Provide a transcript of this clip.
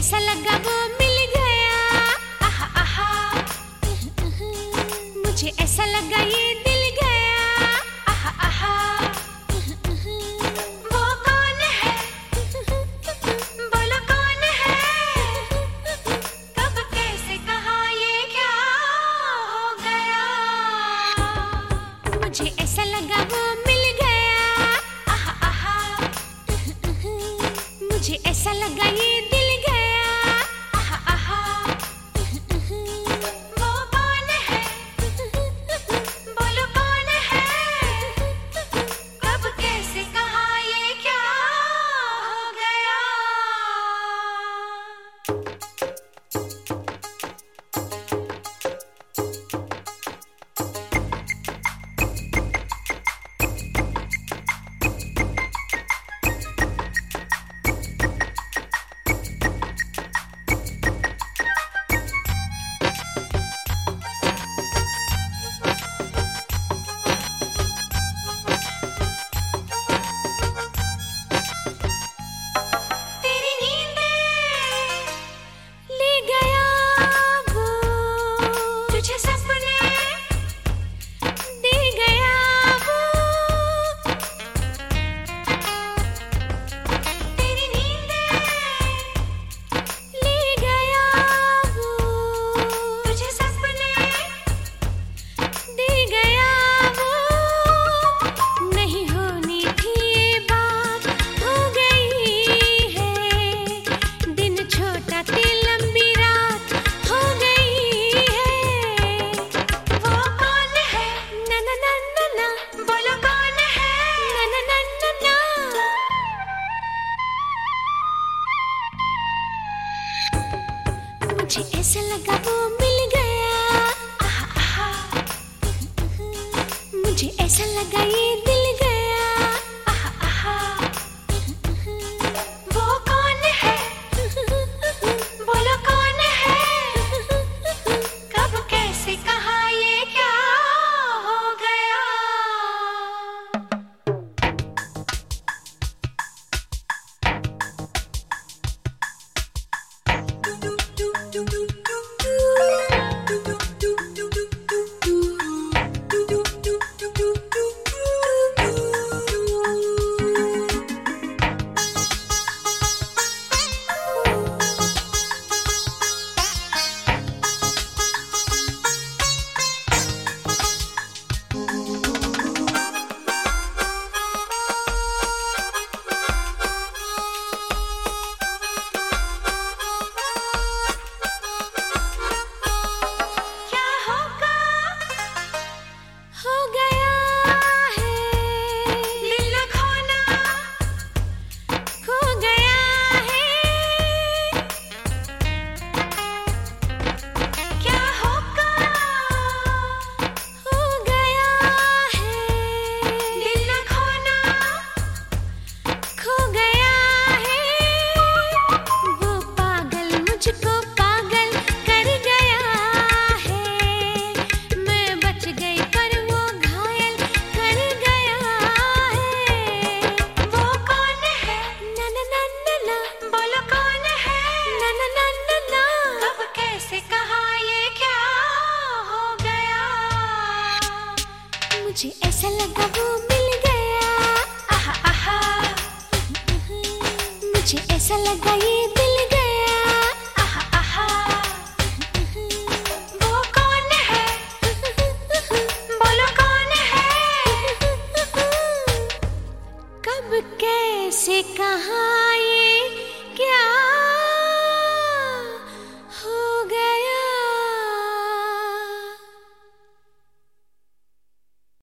ऐसा लगा वो मिल गया, आहा आहा। मुझे ऐसा लगा ये दिल गया, आहा आहा। वो कौन है, बोलो कौन है, कब कैसे कहा ये क्या हो गया। मुझे ऐसा लगा वो मिल गया, आहा आहा। मुझे ऐसा लगा ये दिल गया, आहा आहा। वो कौन है, बोलो कौन है, कब कैसे कहा ये क्या हो गया। तेरी नींदें ले गया वो, तुझे सपने दे गया वो। तेरी नींदें ले गया वो, तुझे सपने दे गया वो। नहीं होनी थी ये बात, हो गई है। दिन छोटा थी लंबी रात, हो गई है। वो कौन है, ना ना ना ना ना, बोलो कौन है, ना ना ना ना ना। मुझे ऐसा लगा वो मिल गया, आहा आहा। मुझे ऐसा लगा ये दिल गया, आहा आहा। वो कौन है, बोलो कौन है, कब कैसे कहा ये क्या हो गया। क्या होगा, हो गया है। दिल न खोना, खो गया है। क्या होगा, हो गया है। दिल न खोना, खो गया है। वो पागल मुझको पागल कर गया है। मैं बच गई पर वो घायल कर गया है। वो कौन है, ना ना ना ना ना, बोलो कौन है, ना ना ना ना ना, कब कैसे कहा ये क्या हो गया। मुझे ऐसा लगा वो मिल गया, आहा आहा। मुझे ऐसा लगा ये दिल गया, आहा आहा। वो कौन है, बोलो कौन है, कब कैसे कहा ये क्या